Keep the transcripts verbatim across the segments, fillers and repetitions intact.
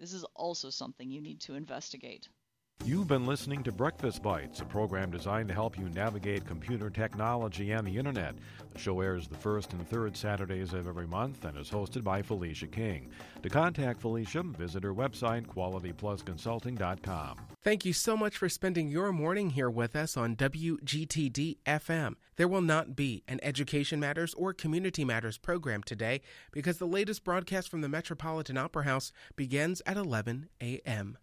This is also something you need to investigate. You've been listening to Breakfast Bites, a program designed to help you navigate computer technology and the Internet. The show airs the first and third Saturdays of every month and is hosted by Felicia King. To contact Felicia, visit her website, quality plus consulting dot com. Thank you so much for spending your morning here with us on W G T D F M. There will not be an Education Matters or Community Matters program today because the latest broadcast from the Metropolitan Opera House begins at eleven a.m.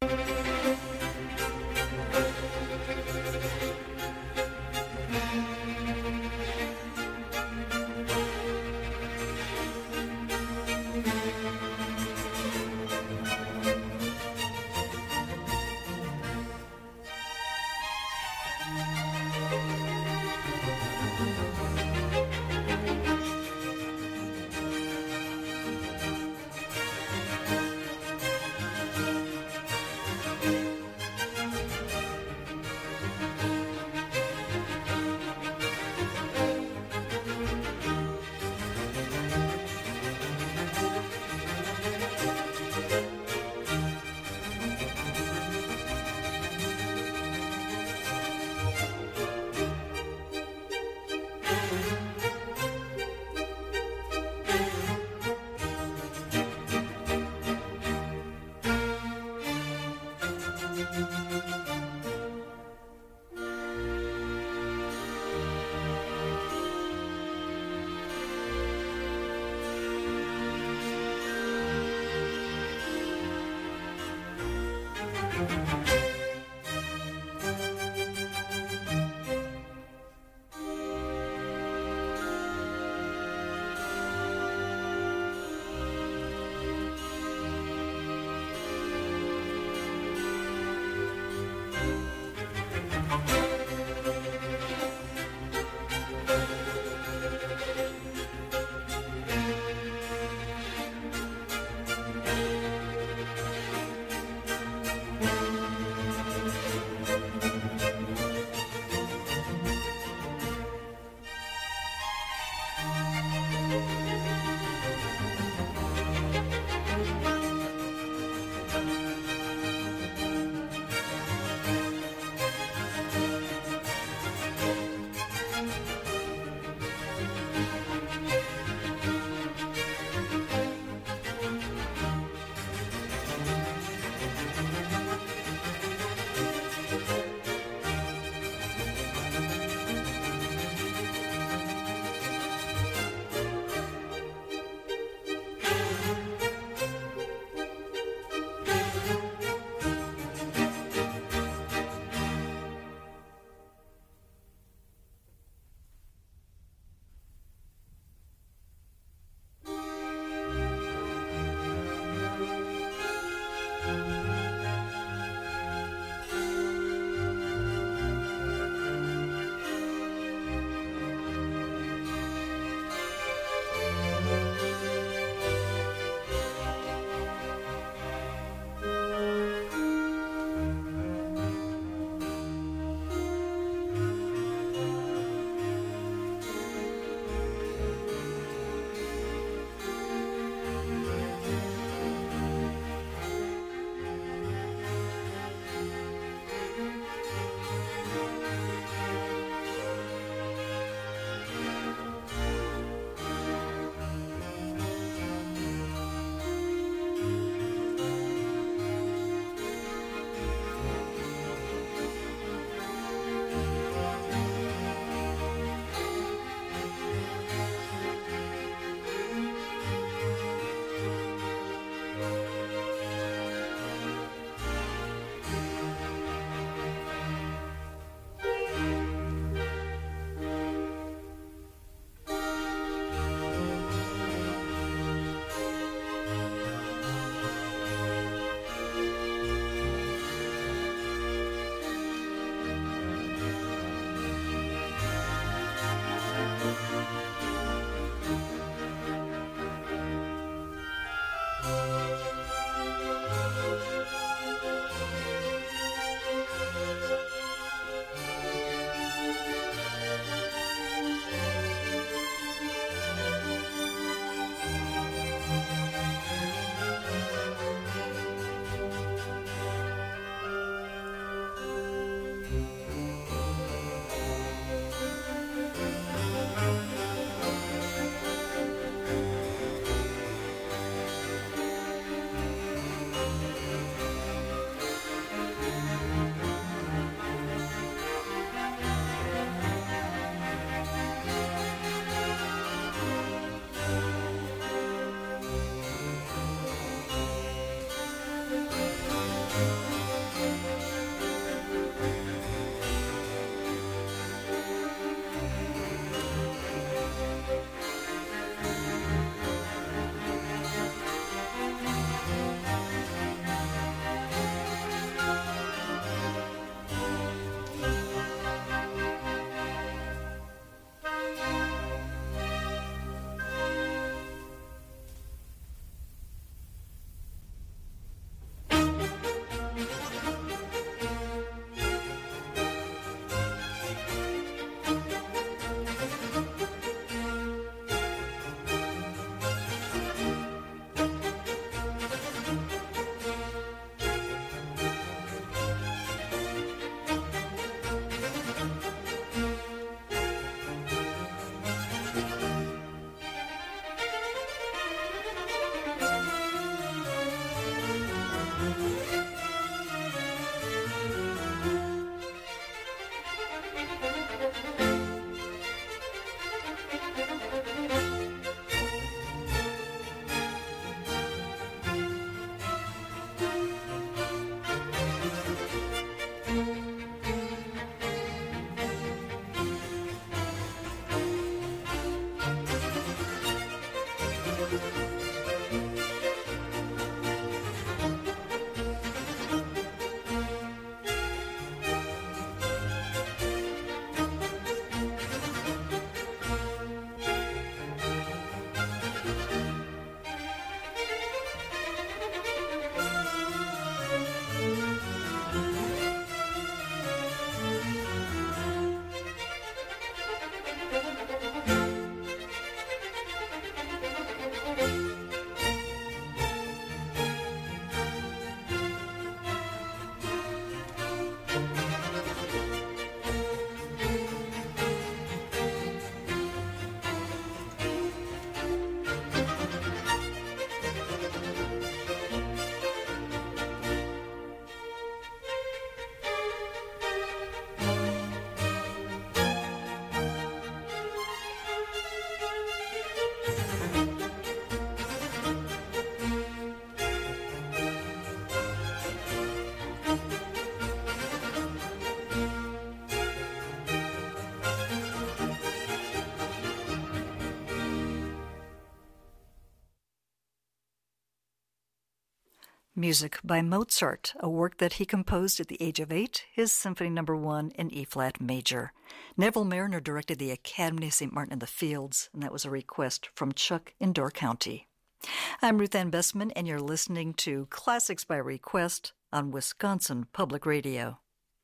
Music by Mozart, a work that he composed at the age of eight, his Symphony Number One in E-flat major. Neville Mariner directed the Academy of Saint Martin in the Fields, and that was a request from Chuck in Door County. I'm Ruth Ann Bestman, and you're listening to Classics by Request on Wisconsin Public Radio.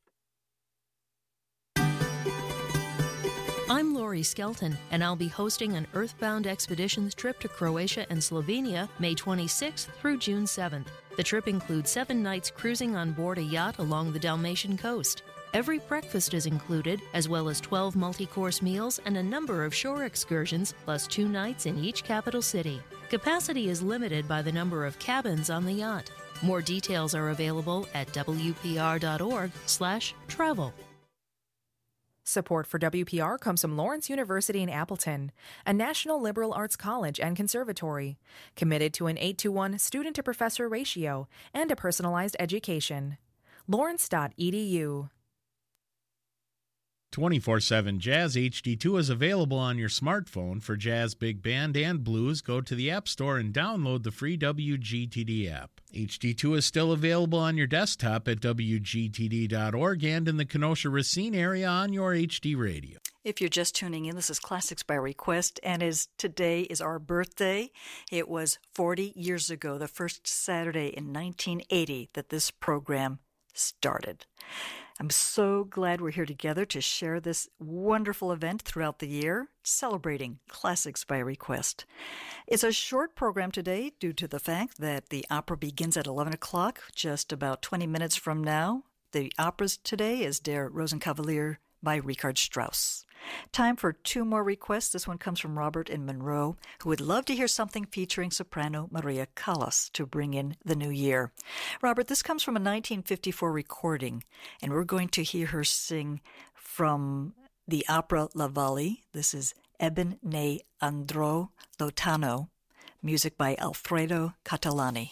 I'm Lori Skelton, and I'll be hosting an Earthbound Expeditions trip to Croatia and Slovenia May twenty-sixth through June seventh. The trip includes seven nights cruising on board a yacht along the Dalmatian coast. Every breakfast is included, as well as twelve multi-course meals and a number of shore excursions, plus two nights in each capital city. Capacity is limited by the number of cabins on the yacht. More details are available at w p r dot org slash travel. Support for W P R comes from Lawrence University in Appleton, a national liberal arts college and conservatory, committed to an eight to one student-to-professor ratio and a personalized education. lawrence dot e d u. twenty-four seven Jazz H D two is available on your smartphone. For jazz, big band, and blues, go to the App Store and download the free W G T D app. H D two is still available on your desktop at w g t d dot org and in the Kenosha-Racine area on your H D radio. If you're just tuning in, this is Classics by Request, and as today is our birthday, it was forty years ago, the first Saturday in nineteen eighty, that this program started. I'm so glad we're here together to share this wonderful event throughout the year, celebrating Classics by Request. It's a short program today due to the fact that the opera begins at eleven o'clock, just about twenty minutes from now. The opera today is Der Rosenkavalier by Richard Strauss. Time for two more requests. This one comes from Robert in Monroe, who would love to hear something featuring soprano Maria Callas to bring in the new year. Robert, this comes from a nineteen fifty-four recording, and we're going to hear her sing from the opera La Valle. This is Eben ne andro lotano, music by Alfredo Catalani.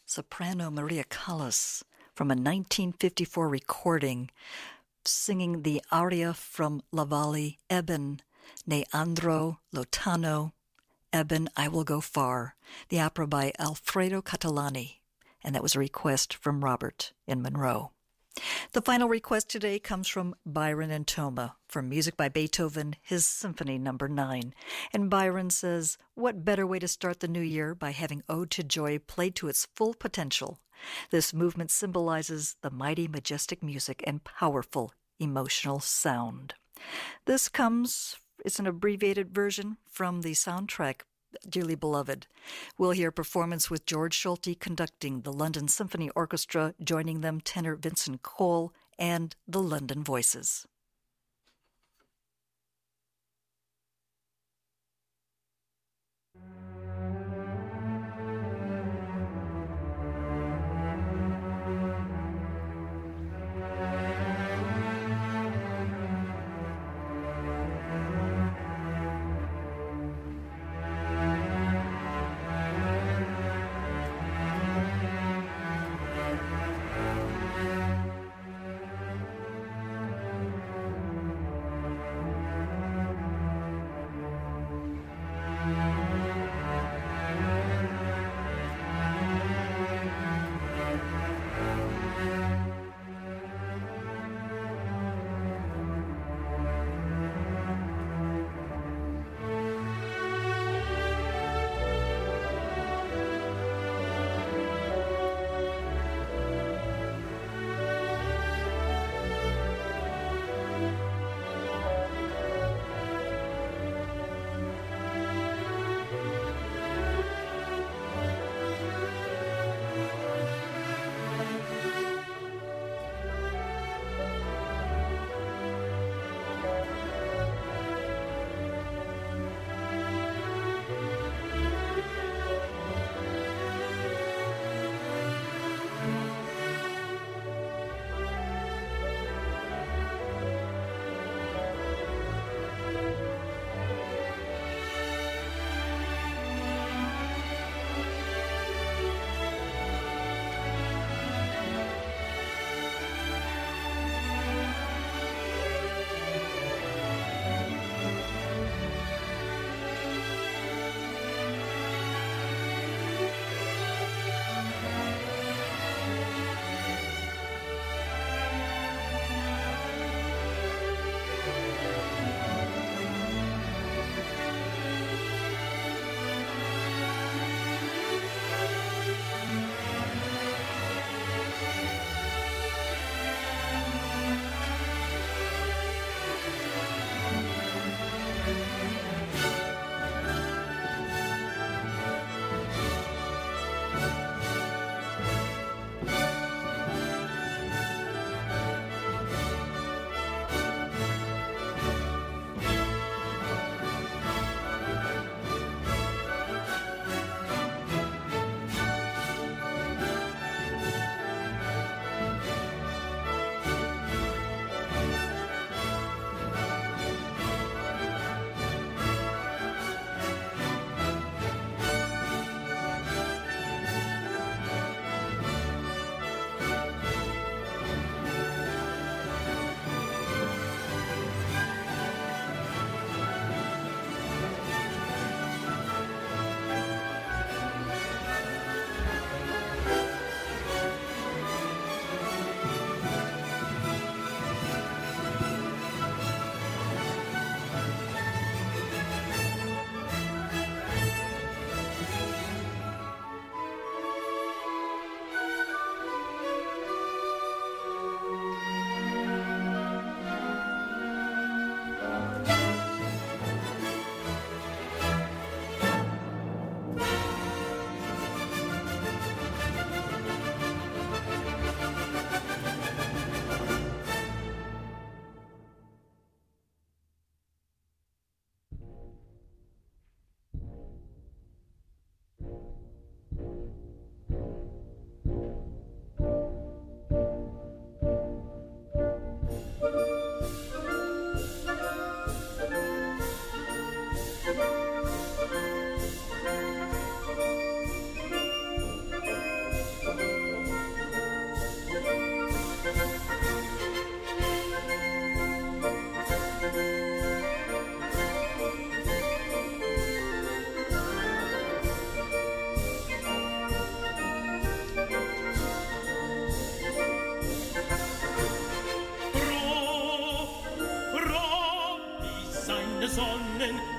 soprano Maria Callas from a nineteen fifty-four recording, singing the aria from La Valle, Eben, Ne andrò lontano, Eben, I Will Go Far, the opera by Alfredo Catalani, and that was a request from Robert in Monroe. The final request today comes from Byron and Toma for music by Beethoven, his Symphony Number nine. And Byron says, what better way to start the new year by having Ode to Joy played to its full potential? This movement symbolizes the mighty, majestic music and powerful emotional sound. This comes, it's an abbreviated version from the soundtrack, Dearly Beloved. We'll hear a performance with George Schulte conducting the London Symphony Orchestra, joining them tenor Vincent Cole and the London Voices.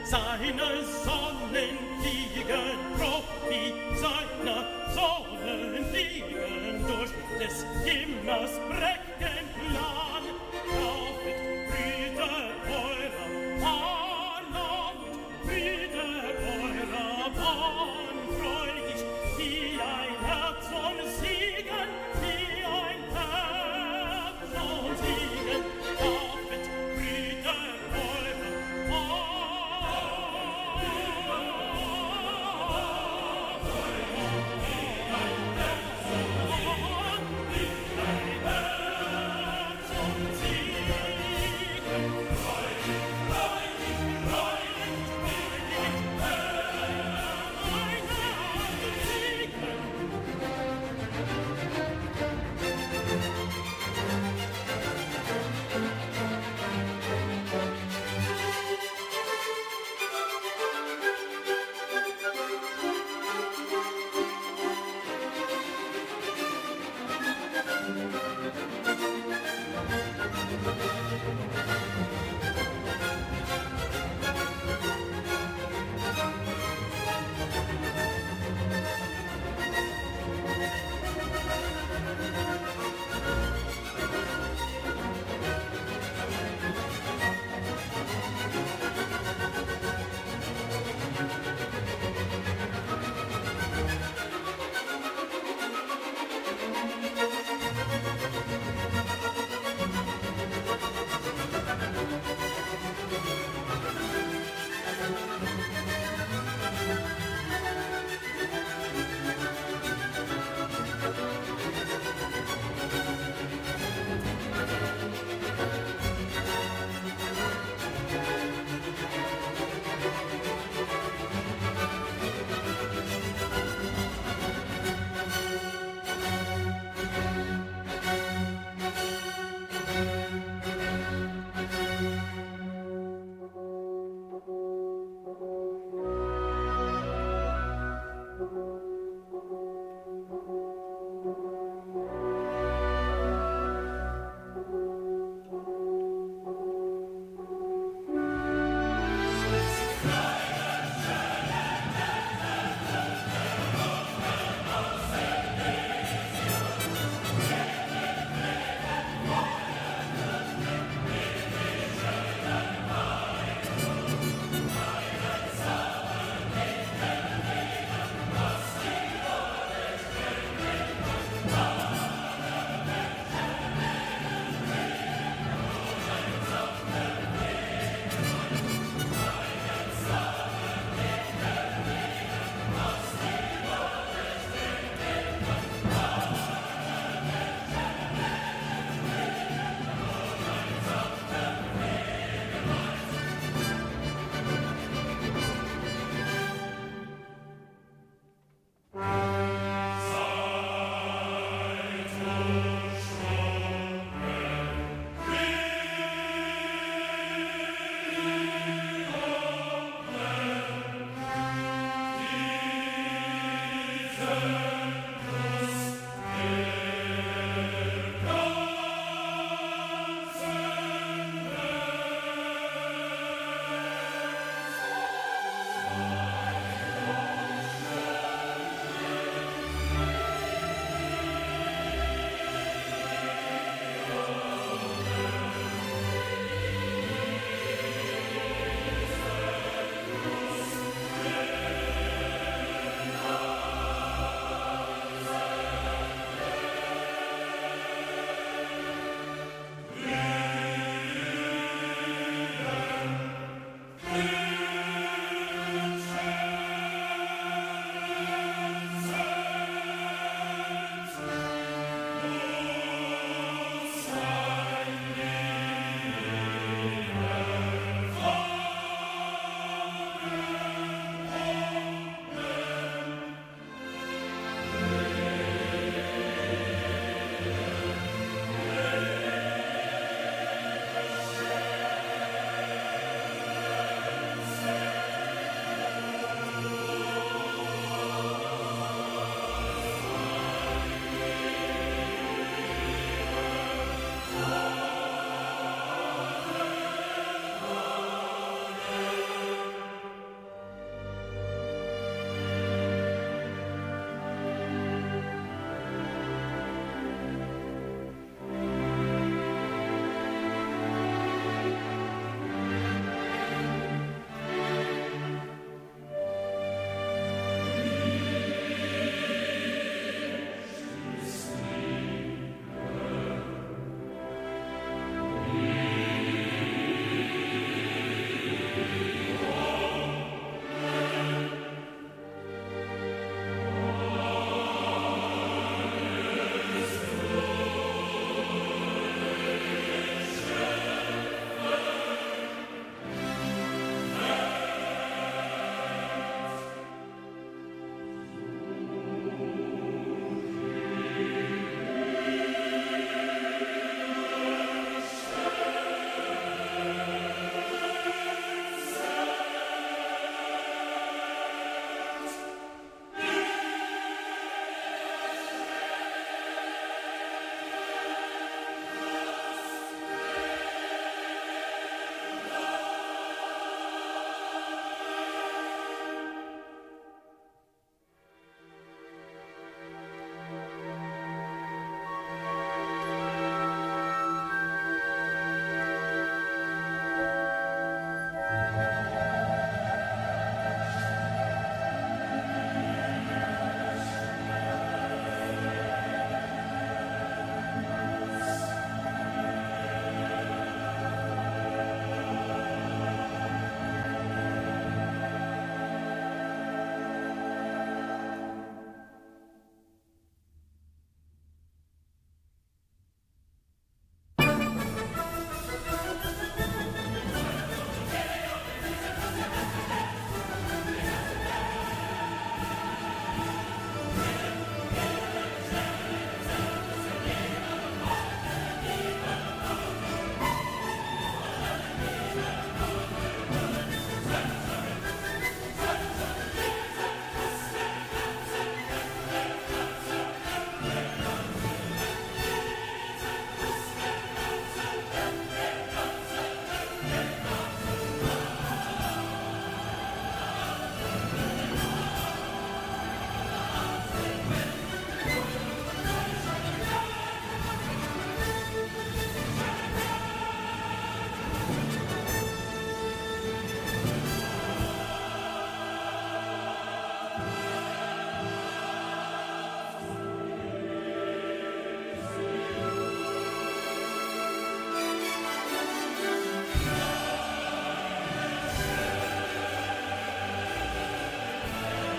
seine Sonnen liegen, Prophi seiner Sonnen liegen, durch des Himmels Breckenland. Laufet, Brüder eurer Bahn, laufet, Brüder eurer Bahn, freudig, wie ein Herz und Siegen, wie ein Herz und Siegen, laufet, Brüder eurer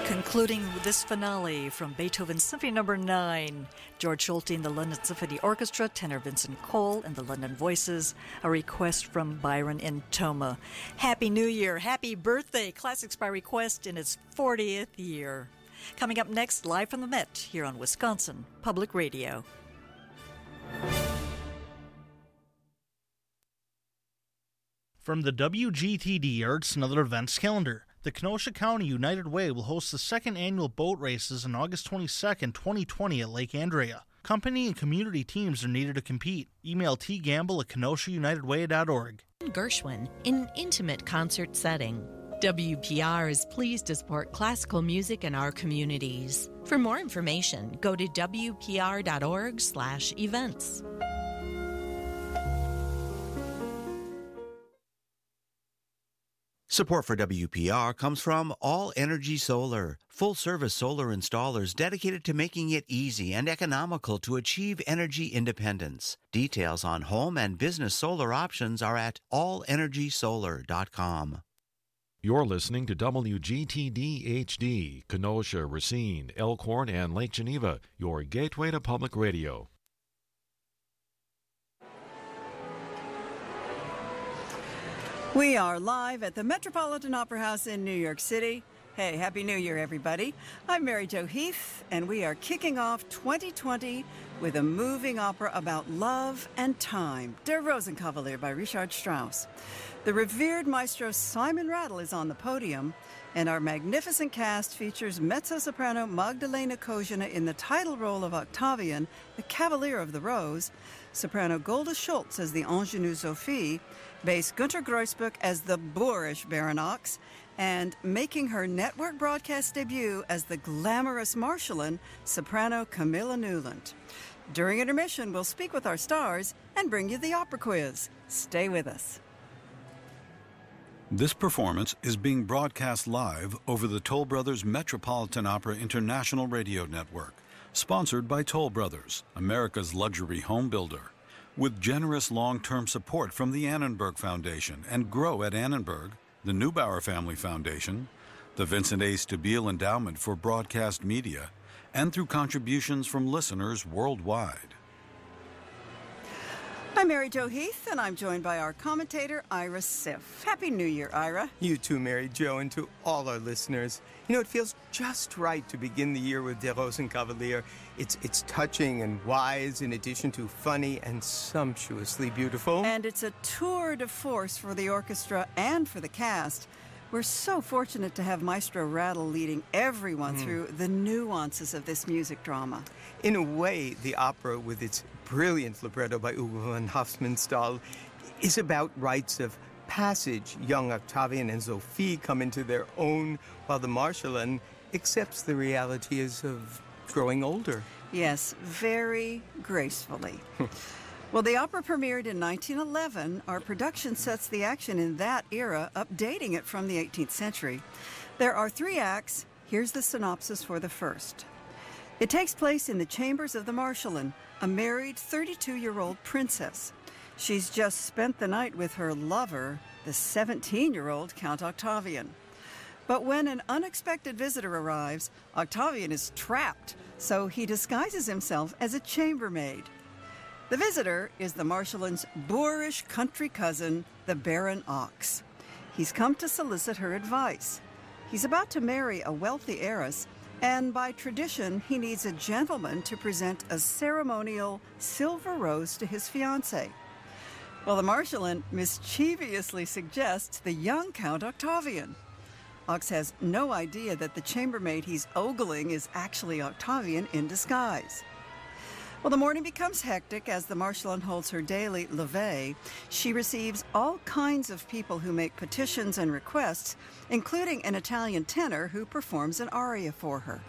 Concluding this finale from Beethoven's Symphony Number nine, George Solti and the London Symphony Orchestra, tenor Vincent Cole and the London Voices, a request from Byron in Toma. Happy New Year, happy birthday, Classics by Request in its fortieth year. Coming up next, live from the Met, here on Wisconsin Public Radio. From the W G T D Arts and Other Events calendar, the Kenosha County United Way will host the second annual boat races on August twenty-second, twenty twenty at Lake Andrea. Company and community teams are needed to compete. Email tgamble at kenosha united way dot org. Gershwin in an intimate concert setting. W P R is pleased to support classical music in our communities. For more information, go to w p r dot org slash events. Support for W P R comes from All Energy Solar, full-service solar installers dedicated to making it easy and economical to achieve energy independence. Details on home and business solar options are at all energy solar dot com. You're listening to W G T D H D, Kenosha, Racine, Elkhorn, and Lake Geneva, your gateway to public radio. We are live at the Metropolitan Opera House in New York City. Hey, Happy New Year, everybody. I'm Mary Jo Heath, and we are kicking off twenty twenty with a moving opera about love and time, Der Rosenkavalier by Richard Strauss. The revered maestro Simon Rattle is on the podium, and our magnificent cast features mezzo-soprano Magdalena Kozina in the title role of Octavian, the Cavalier of the Rose, soprano Golda Schultz as the ingenue Sophie, bass Günter Greusbuck as the boorish Baron Ochs, and making her network broadcast debut as the glamorous Marschallin, soprano Camilla Newland. During intermission, we'll speak with our stars and bring you the opera quiz. Stay with us. This performance is being broadcast live over the Toll Brothers Metropolitan Opera International Radio Network, sponsored by Toll Brothers, America's luxury home builder. With generous long-term support from the Annenberg Foundation and Grow at Annenberg, the Neubauer Family Foundation, the Vincent A. Stabile Endowment for Broadcast Media, and through contributions from listeners worldwide. I'm Mary Jo Heath, and I'm joined by our commentator, Ira Siff. Happy New Year, Ira. You too, Mary Jo, and to all our listeners. You know, it feels just right to begin the year with Der Rosenkavalier. It's, it's touching and wise, in addition to funny and sumptuously beautiful. And it's a tour de force for the orchestra and for the cast. We're so fortunate to have Maestro Rattle leading everyone mm. through the nuances of this music drama. In a way, the opera, with its brilliant libretto by Ugo von Hofmannsthal, is about rites of passage. Young Octavian and Sophie come into their own, while the Marschallin accepts the reality as of growing older. Yes, very gracefully. Well, the opera premiered in nineteen eleven. Our production sets the action in that era, updating it from the eighteenth century. There are three acts. Here's the synopsis for the first. It takes place in the chambers of the Marschallin, a married thirty-two-year-old princess. She's just spent the night with her lover, the seventeen-year-old Count Octavian. But when an unexpected visitor arrives, Octavian is trapped, so he disguises himself as a chambermaid. The visitor is the Marschallin's boorish country cousin, the Baron Ochs. He's come to solicit her advice. He's about to marry a wealthy heiress, and by tradition, he needs a gentleman to present a ceremonial silver rose to his fiancée. Well, the Marschallin mischievously suggests the young Count Octavian. Ochs has no idea that the chambermaid he's ogling is actually Octavian in disguise. Well, the morning becomes hectic as the Marschallin holds her daily levee. She receives all kinds of people who make petitions and requests, including an Italian tenor who performs an aria for her.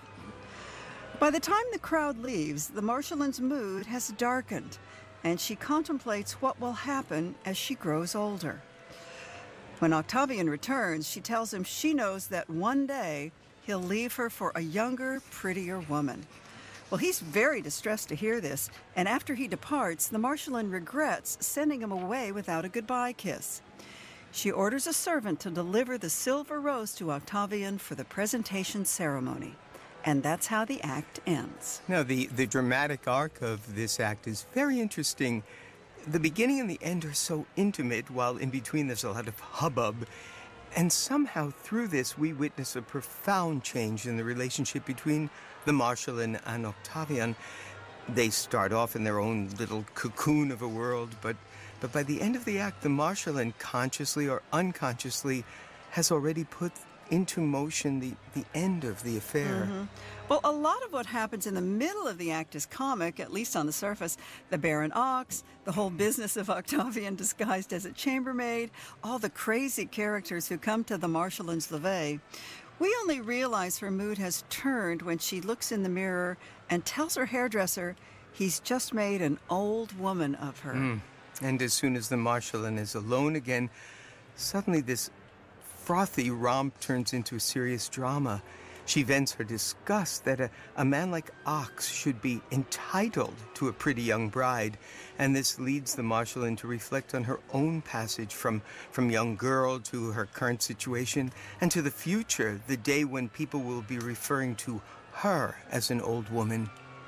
By the time the crowd leaves, the Marschallin's mood has darkened, and she contemplates what will happen as she grows older. When Octavian returns, she tells him she knows that one day he'll leave her for a younger, prettier woman. Well, he's very distressed to hear this, and after he departs, the Marschallin regrets sending him away without a goodbye kiss. She orders a servant to deliver the silver rose to Octavian for the presentation ceremony. And that's how the act ends. Now, the, the dramatic arc of this act is very interesting. The beginning and the end are so intimate, while in between there's a lot of hubbub. And somehow through this, we witness a profound change in the relationship between the Marschallin and Octavian. They start off in their own little cocoon of a world, but, but by the end of the act, the Marschallin, consciously or unconsciously, has already put into motion the, the end of the affair. Mm-hmm. Well, a lot of what happens in the middle of the act is comic, at least on the surface. The Baron Ox, the whole business of Octavian disguised as a chambermaid, all the crazy characters who come to the Marschallin's levee. We only realize her mood has turned when she looks in the mirror and tells her hairdresser he's just made an old woman of her. Mm. And as soon as the Marschallin is alone again, suddenly this frothy romp turns into a serious drama. She vents her disgust that a, a man like Ox should be entitled to a pretty young bride, and this leads the Marschallin to reflect on her own passage from, from young girl to her current situation, and to the future, the day when people will be referring to her as an old woman.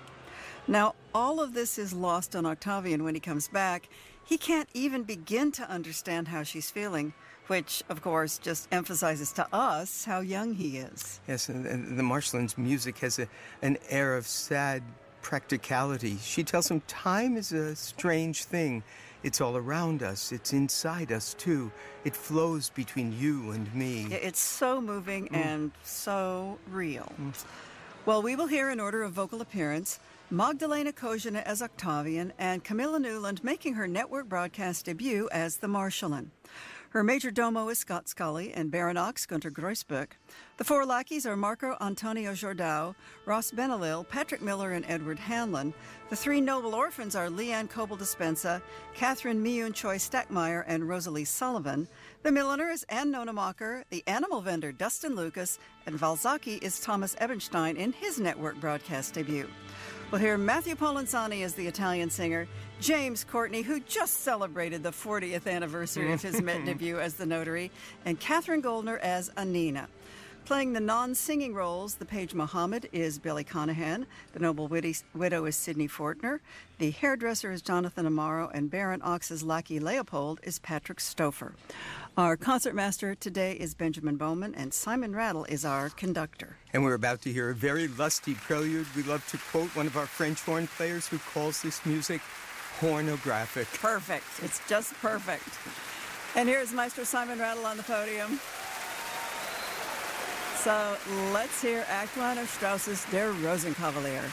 Now, all of this is lost on Octavian when he comes back. He can't even begin to understand how she's feeling, which, of course, just emphasizes to us how young he is. Yes, and, and the Marschallin's music has a, an air of sad practicality. She tells him time is a strange thing. It's all around us. It's inside us, too. It flows between you and me. Yeah, it's so moving mm. and so real. Mm. Well, we will hear in order of vocal appearance Magdalena Kozina as Octavian and Camilla Newland making her network broadcast debut as the Marschallin. Her major domo is Scott Scully and Baron Ox Gunter Groisbeck. The four lackeys are Marco Antonio Jordao, Ross Benalil, Patrick Miller, and Edward Hanlon. The three noble orphans are Leanne Coble-Dispensa, Catherine Miyun Choi Stackmeyer, and Rosalie Sullivan. The milliner is Ann Nonemacher, the animal vendor Dustin Lucas, and Valzacchi is Thomas Ebenstein in his network broadcast debut. We'll hear Matthew Polenzani as the Italian singer, James Courtney, who just celebrated the fortieth anniversary of his Met debut as the notary, and Catherine Goldner as Anina. Playing the non-singing roles, the page Muhammad is Billy Conahan, the noble widow is Sidney Fortner, the hairdresser is Jonathan Amaro, and Baron Ox's lackey Leopold is Patrick Stouffer. Our concertmaster today is Benjamin Bowman, and Simon Rattle is our conductor. And we're about to hear a very lusty prelude. We love to quote one of our French horn players who calls this music hornographic. Perfect. It's just perfect. And here's Maestro Simon Rattle on the podium. So let's hear Act One of Strauss's Der Rosenkavalier.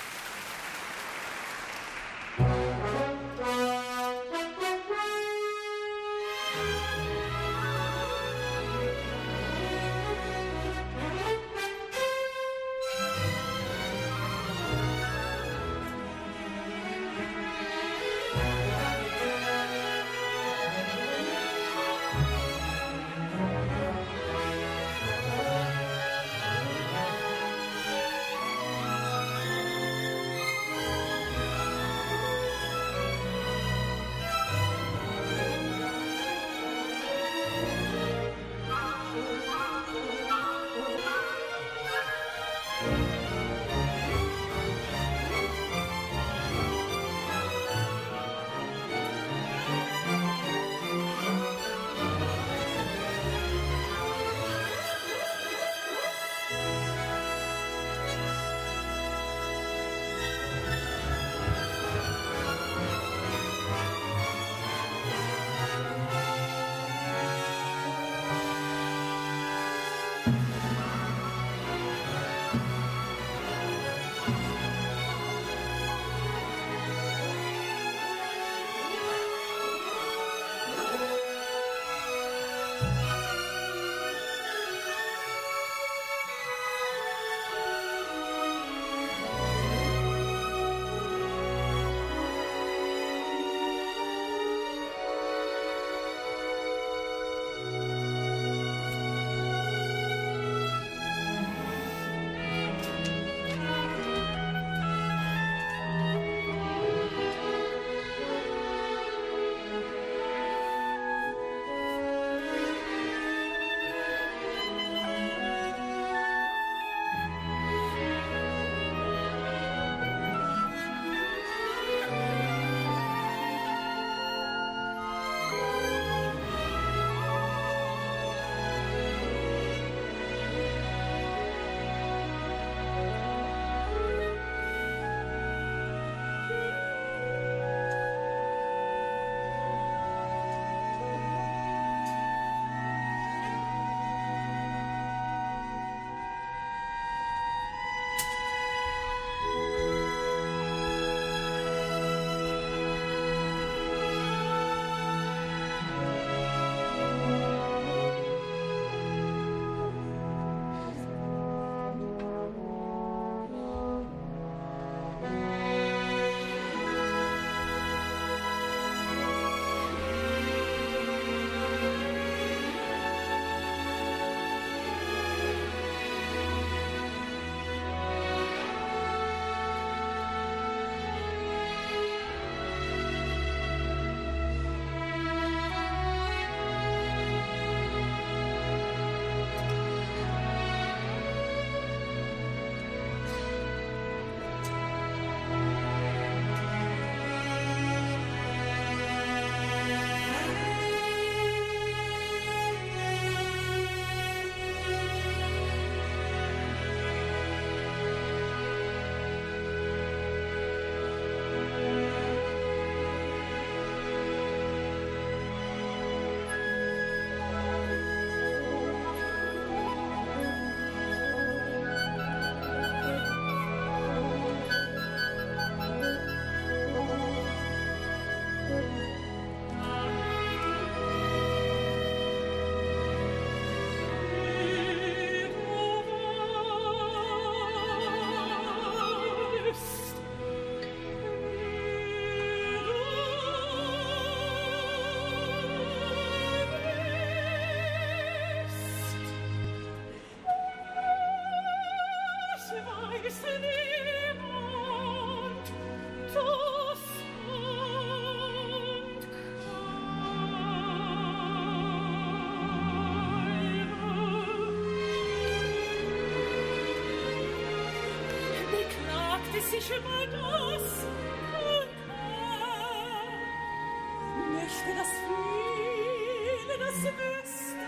ich über das möchte das viele, das wüsste.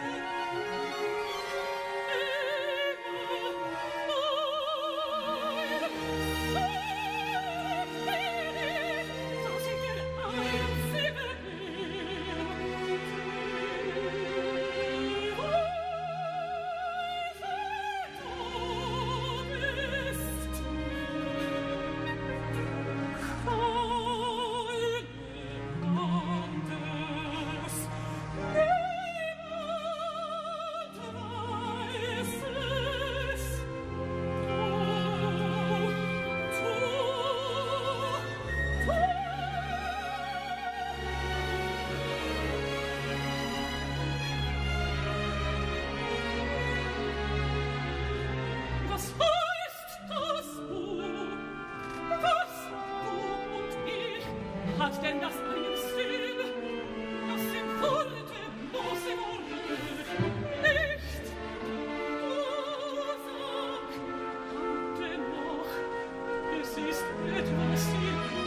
Hat denn das einen Sinn? Das sind Worte, bloße Worte, nicht? Du sag, dennoch, es ist etwas in